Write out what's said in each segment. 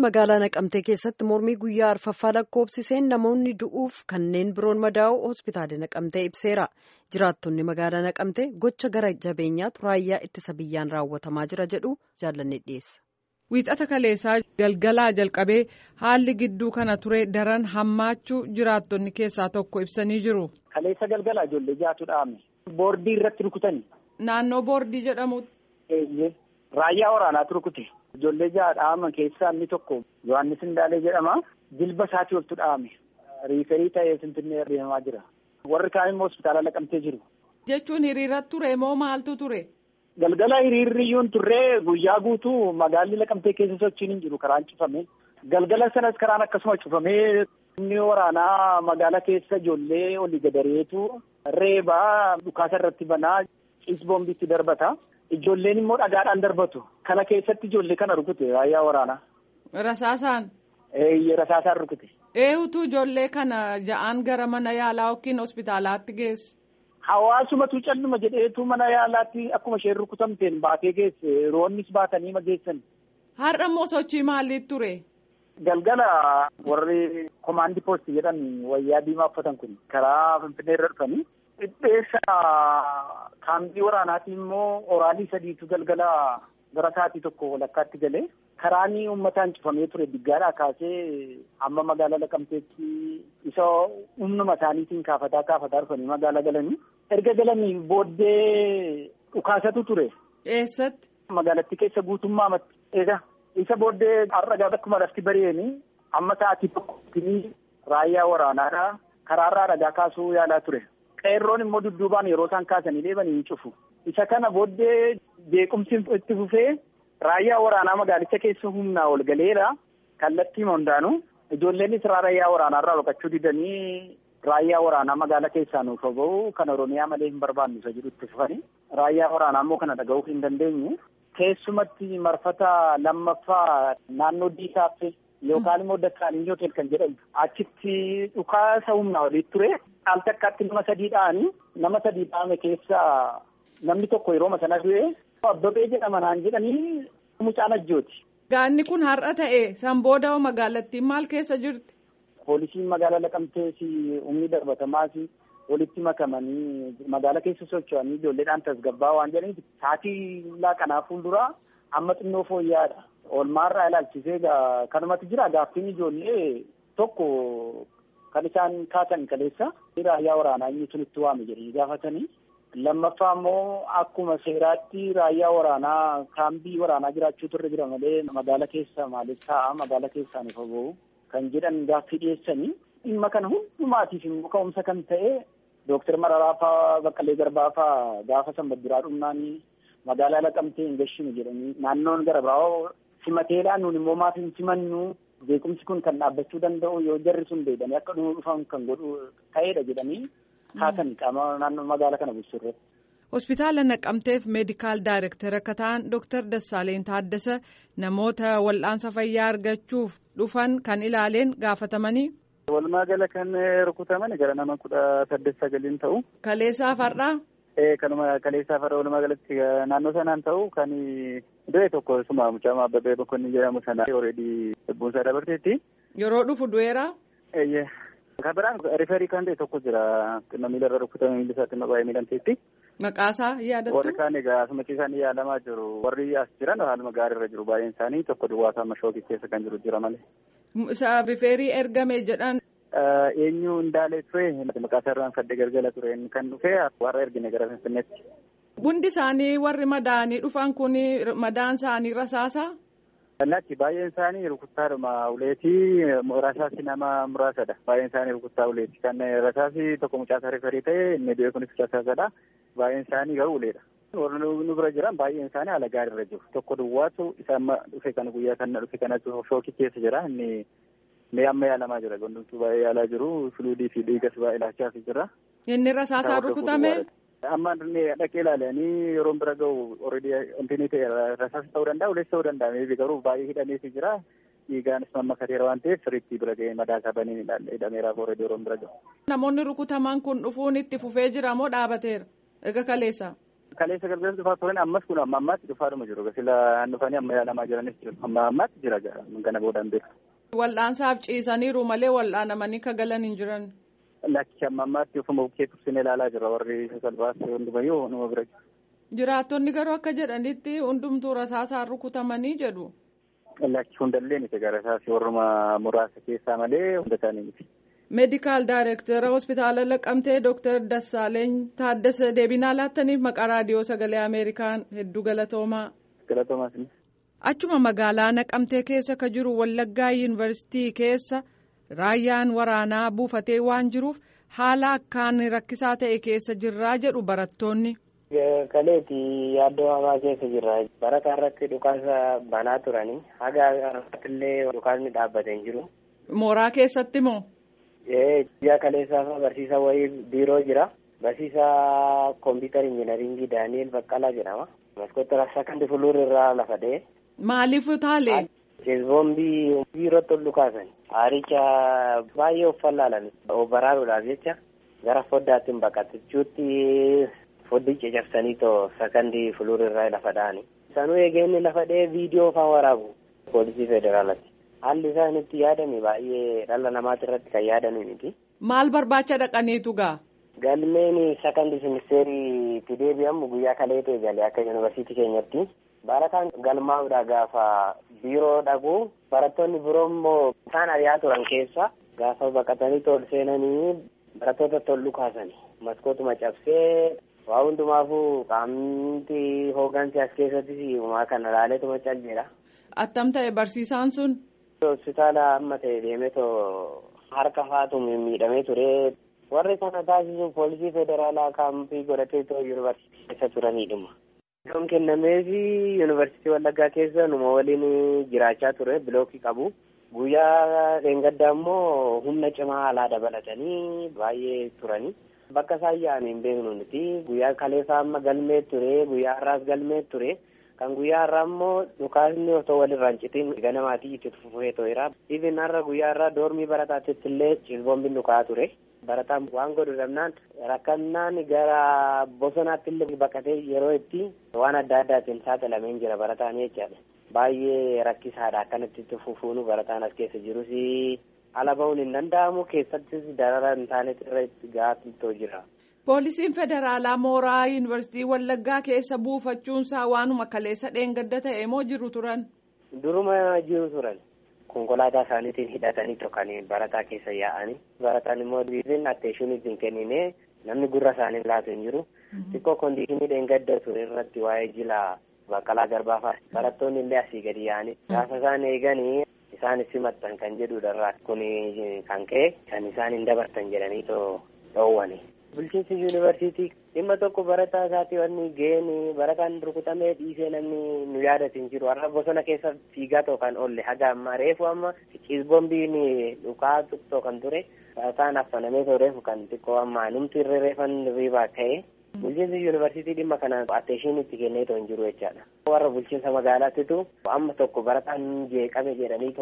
Magaalaa Naqamtee keessatti mormii guyyaa arfaffaa lakkoofsiseen namoonni du'uuf kanneen biroon madaa'u hospitaala Naqamtee ibseera. Jiraattonni magaalaa Naqamtee gocha gara jabeenyaatu raayyaa ittisa biyyaan raawwatamaa jira jedhu jaallanne dhiyeessa. Wiixata kaleessaa galgalaa jalqabee haalli gidduu kana ture daran hammaachuu jiraattonni keessaa tokko ibsanii jiru. Kaleessa galgalaa ijoollee jaatu dhaame. Boordii irratti rukutani. Naannoo boordii jedhamu. Raayyaa waraanaatu rukute. Ijoollee ja'a dhaaman keessaa inni tokko Yohaannis Indaalee jedhama. Jilba isaatii oltu dhaame. Riiferii ta'ee Finfinnee deemaa jira. Warri kaan immoo hospitaala Naqamtee jiru. Jechuun hiriira ture moo maaltu ture? Galgala hiriirriyyuun turree guyyaa guutuu magaalli Naqamtee keessa sochiin hin jiru, karaan cufame. Galgala sanas karaan akkasuma cufamee inni waraanaa magaalaa keessa ijoollee olii gadareetu reebaa dhukaasa irratti banaa ciisboombiitti darbata. Ijoolleen immoo dhagaadhaan darbatu. Kana keessatti ijoollee kana rukute raayyaa waraanaa. Rasaasaan? Rasaasaan rukute. Eenyutu ijoollee kana ja'aan gara mana yaalaa yookiin hospitaalaatti geesse? Hawaasumatu calluma jedheetu mana yaalaatti akkuma isheen rukutamteen baatee geesse. Roonnis baatanii geessan. Har'a immoo sochii maaliitu ture? Galgala warri komaandii poostii jedhan wayyaa diimaa uffatan kun karaa Finfinnee irra dhufanii dhibbeessa kaambii waraanaati immoo oraalii sadiitu galgala gara sa'aatii tokko walakkaatti galee karaan uummataan cufamee ture diggaadhaa kaasee amma magaalaa Naqamteetti isa humnuma isaaniitiin kaafataa dhufanii magaalaa galanii erga galanii booddee dhukaasatu ture. Eessatti? Magaalattii keessa guutummaa amatti eega isa booddee har'a akkuma lafti bari'anii amma sa'aatii tokkotti raayyaa waraanaadhaa karaarraa dhagaa kaasuu yaalaa ture. Qeerroon immoo dudduubaan yeroo isaan kaasanii deebanii hin cufu. Isa kana booddee jeequmsi itti fufee raayyaa waraanaa magaalicha keessa humnaa ol galeera. Kallattii hundaanuu ijoolleenis raayyaa waraanaarraa baqachuu didanii raayyaa waraanaa magaalaa keessaa nuuf ba'u kan Oromiyaa malee hin barbaannu isa jedhu itti fufanii. Raayyaa waraanaa immoo kana dhaga'uu hin dandeenye. Keessumatti marfata lammaffaa naannoo Diisaaffee yookaan immoo Dakkaanii Hotel kan jedhamu achitti dhukaasa humnaa walitti ture. Al takkaatti nama sadii dha'ame keessaa namni tokko yeroo sana du'e Abbabee jedhama naan jedhanii mucaan ajjooti. Gaanni kun har'a ta'e san booda magaalattiin maal keessa jirti? Poolisiin magaalaa Naqamtee humni darbatamaas walitti makamanii magaalaa keessa socho'anii ijoolleedhaan tasgabbaa waan jedhaniif sa'aatii kanaa fuulduraa amma xinnoo fooyya'aadha. Oolmaarraa ilaalchisee kanumatti jira gaaffiin ijoollee tokko. Kan isaan kaasan kaleessa raayyaa waraanaa inni sun itti waame jedhanii gaafatanii lammaffaa immoo akkuma seeraatti raayyaa waraanaa kaambii waraanaa jiraachuu turre jira malee magaalaa keessa maaliif ta'a magaalaa keessaa nuuf ba'u kan jedhan gaaffii dhiyeessanii dhimma kana hundumaatiif immoo ka'umsa kan ta'e Dooktar Mararaa fa'aa Baqqalee Garbaa fa'aa gaafa sanbadduraa dhumnaanii magaalaa Naqamtee hin gashinu jedhanii naannoon gara biraa'oo simateedhaan nuun immoo maaf hin simannu. Beekumsi kun kan dhaabbachuu danda'u yoo jarri sun deebi'anii akka dhufan kan godhu ta'edha jedhanii kaasan qaama naannoo magaalaa kana bulchu irratti. Hospitaala Naqamteef meedikaal daayirektara akka ta'an Dooktar Dassaaleen Taaddasa namoota wal'aansa fayyaa argachuuf dhufan kan ilaaleen gaafatamanii. Walumaa gala kan rukutaman gara nama 18 ta'u. Kaleessaaf har'aa? Kanuma kaleessaaf har'a walumaa galatti naannoo sanaan ta'u kan du'e tokko suma mucaa Abbabee Bokkonni jedhamu sana already lubbuunsaa dabarteetti. Yeroo dhufu du'eera? Kan biraan riferii kan ta'e tokko jira xinna miilarra rukutame miilli isaa xinna baay'ee miidhamteetti. Maqaasaa yaadattu? Warri kaan egaa asumatti isaan yaalamaa jiru. Warri as jiran haaluma gaariirra jiru baay'een isaanii tokko duwwaasaa amma shookii keessa kan jiru jira malee. Isa riferii ergame jedhan. Eenyu Indaalee ture maqaasaa irraan sadde galgala ture kan dhufe warra ergine gara Finfinneetti. Hundi isaanii warri madaanii dhufan kun madaan isaanii rasaasaa? Lakki baay'een isaanii rukuttaadhuma uleetii rasaasi nama muraasadha. Baay'een isaanii rukuttaa uleeti. Kan rasaasi tokko mucaasaa riferii ta'e inni du'e kunis rasaasadha. Baay'een isaanii garuu uleedha. Warri nu bira jiran baay'een isaanii haala gaariirra jiru. Tokko duwwaatu isa amma dhufe kana guyyaa kana dhufe kanatu shookii keessa jira. Inni amma yaalamaa jira. Gondomtuu baay'ee yaalaa jiru. Fuluudii fi dhiigas baay'ee laachaa jira. Inni rasaasaa rukutame? Amma dhaqee ilaalanii yeroo bira gahu already wanti ta'e rasaasa ta'uu danda'a uleessa ta'uu danda'a meebii garuu baay'ee hidhameefi jira dhiigaanis mammakateera waan ta'eef sirriitti bira ga'ee madaasaa banii hidhameeraaf already yeroo bira gahu. Namoonni rukutaman kun dhufuun itti fufee jira moo dhaabateera? Egaa kaleessa? Kaleessa gargaarsa dhufaa turan ammas kun amma ammaatti dhufaadhuma jiru. Sila dhufanii amma yaalamaa jiranis jiru. Amma ammaatti jira kana boodaan beeku. Wal'aansaaf ciisaniiru malee wal'aanamanii ka galan hin jiran. Lakki amma ammaatti ofuma bukkee tursinee ilaalaa jira warri salphaas hundumayyuu numa bira jiru. Jiraattonni garuu akka jedhanitti hundumtuu rasaasaan rukutamanii jedhu. Lakki hundallee miti rasaas warruma muraasa keessaa malee hunda isaanii miti. Meedikaal Daayireektara Hospitaala Laqqamtee Dr. Dassaaleny Taaddasee deebinaa laattaniif maqaa raadiyoo sagalee Ameerikaan hedduu galatoomaa. Galatoomaas. Achuma magaalaa Naqamtee keessa ka jiru Wallaggaa Yuunivarsiitii keessa raayyaan waraanaa buufatee waan jiruuf haala akkaan rakkisaa ta'e keessa jirraa jedhu barattoonni. Kaleeti yaaddoo hamaa keessa jirra. Barataan irratti dhukaasa banaa turanii haga irrattillee dhukaasni dhaabbatee hin jiru. Mooraa keessatti moo? Guyyaa kaleessaa barsiisaa wayii biiroo jira. Barsiisaa kompiitara injiinaringii Daani'eel Baqqalaa jedhama. Maskootti sakandii fuluur irraa lafa dha'e. Maaliif utaalee? Boombii biirootti ol dhukaasan. Haaricha baay'ee of fallaalan. Baraaruudhaaf jecha gara foddaatti baqachuutti foddicha cabsanii sakandii fuluur irraa lafa dha'ani. Sanuu eegeenni lafa dha'ee viidiyoo fa'aa waraabu poolisii federaalaati. Haalli isaan itti yaadame baay'ee dhala namaati irratti kan yaadame miti. Maal barbaacha dhaqaniitu gaa? Galmeen sakandii simisteerii itti deebi'amu guyyaa kaleetee galee akka yuunivarsiitii keenyatti. Barataan galmaa'uudhaa gaafa biiroo dhaqu barattoonni biroo immoo isaan ari'aa turan keessa gaafa baqatanii ol seenanii barattoota tol dhukaasanii maskootuma cabsee waa hundumaafuu qaamni hoggansi as keessatti uumaa kana ilaaleetuma calleedha. Attam ta'e barsiisaan sun? Hospitaala amma ta'e deemee harka faatu miidhamee ture. Warri kana taasisuuf poolisii federaalaa kaampii godhatee yuunivarsiitii keessa turanidhuma. Iddoon kennameefi yuunivarsiitii Wallaggaa keessa numa waliin jiraachaa ture bilookii qabu. Guyyaa dheengaddaa immoo humna cimaa alaa dabalatanii baay'ee turani. Bakka isaan yaa'an hin beeknu nuti. Guyyaa kaleessaa amma galmee ture, guyyaa har'aas galmee ture. Kan guyyaa har'aa immoo dhukaasni otoo walirraan citiin ganamaatii itti fufee to'eera. Ifin har'a guyyaa har'aa doormii barataatti illee ciisboombiin dhukaa ture. Barataan waan godhu dhabnaan rakkannaan gara bosonaatti illee baqatee yeroo itti waan adda addaatiin saaxilamee jira barataan jechaadha. Baay'ee rakkisaadha akkanatti itti fufuunu barataan as keessa jirus ala bahuun hin danda'amu keessattis darara hin taanetti irratti gaaffiitu jira. Poolisiin federaalaa mooraa yuunivarsiitii Wallaggaa keessa buufachuunsaa waanuma kaleessa dheengadda ta'e moo jiru turan? Duruma jiru turan. Konkolaataa isaaniitiin hidhatanii kan barataa keessa yaa'anii. Barataan immoo biifin atteeshiin ittiin kennine namni gurra isaanii laatu hin jiru. Xiqqoo kondiishinii dheengadda ture irratti waa'ee jila Baqqalaa Garbaafaa barattoonni illee asii gadi yaa'anii. Gaafa isaan eeganii isaan simattan kan jedhudha kun kan ka'e kan isaan hin dabartan jedhanii dhoowwani. Bulchiinsi yuunivarsiitii dhimma tokko barataa isaatii wanni ga'een barataan rukutamee dhiisee namni nu yaadatu hin jiru. Har'a bosona keessa fiigaa kan oolle haga amma reefu amma ciisboombiin dhukaa kan ture barataan affanamee reefu kan xiqqoo amma numti irra reefan riibaa ka'e. Bulchiinsi yuunivarsiitii dhimma kana atteeshiin itti kennee hin jiru jechaadha. Warra bulchiinsa magaalaattitu amma tokko barataan jeeqame jedhanii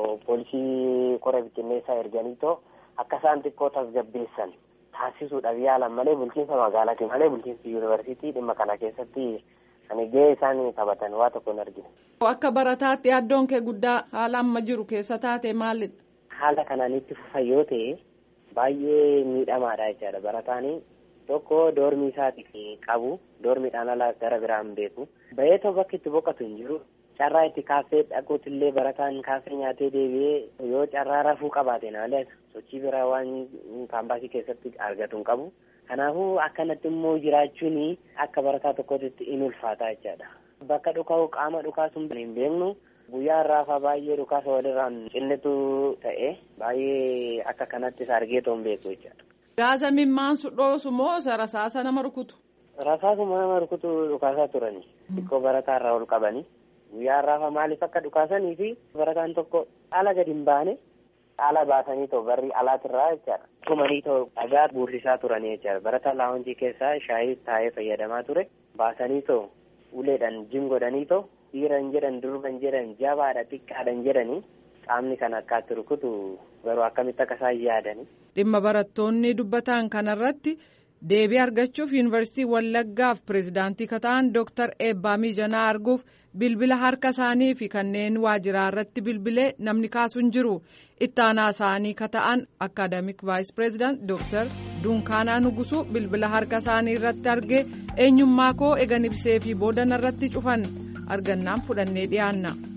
poolisii kora bittinneessaa erganii akka isaan xiqqoo tasgabbeessan. Taasisuudhaaf yaalan malee bulchiinsa magaalaati malee bulchiinsi yuunivarsiitii dhimma kana keessatti kan gahee isaan taphatan waa tokko hin argine. Akka barataatti yaaddoon kee guddaa haala amma jiru keessa taate maalidha? Haala kanaan itti fufa yoo ta'e baay'ee miidhamaadha jechaadha. Barataan tokko doormii isaatiif qabu doormiidhaan ala gara biraan beeku. Bahee bakki itti boqotu hin jiru. Carraa itti kaaffee dhaquutillee barataan kaaffee nyaatee deebi'ee yoo carraa rafuu qabaate malee sochii biraa waan kaampaasii keessatti argatu hin qabu. Kanaafuu akkanatti immoo jiraachuun akka barataa tokkotti hin ulfaata jechaadha. Bakka dhukaa'u qaama dhukaasuun hin beeknu guyyaa har'aafaa baay'ee dhukaasa walirraan cinnitu ta'e baay'ee akka kanattis argeetoo hin beeku jechaadha. Gaasa mimmaansu dhoosu moo rasaasa nama rukutu? Rasaasuma nama rukutu dhukaasaa turani. Xiqqoo barataa irraa ol qabani. Guyyaa har'aafa maaliif akka dhukaasanii fi barataan tokko ala gadi hin baane ala baasanii barri alaatirraa jechaadha. Tumanii dhagaa buursisaa turanii jechaadha. Barataan laawunjii keessaa shaayii taa'ee fayyadamaa ture. Baasanii uleedhaan jingodhanii dhiiran jedhan durban jedhan jabaadha xiqqaadhan jedhanii qaamni kan akkaatti rukutu garuu akkamitti akka isaan yaadani. Dhimma barattoonni dubbatan kanarratti deebii argachuuf yuunivarsiitii Wallaggaaf pireezidaantii kata'an Dr. Eebbaa Miijanaa arguuf bilbila harka isaanii fi kanneen waajjiraa irratti bilbilee namni kaasu hin jiru. Ittaanaa isaanii kata'an akaadaamik vaayis pireezidaant Dr. Dunkaanaa Nugusuu bilbila harka isaanii irratti argee eenyummaa koo eegan ibsee fi boodan irratti cufan argannaan fudhannee dhiyaanna.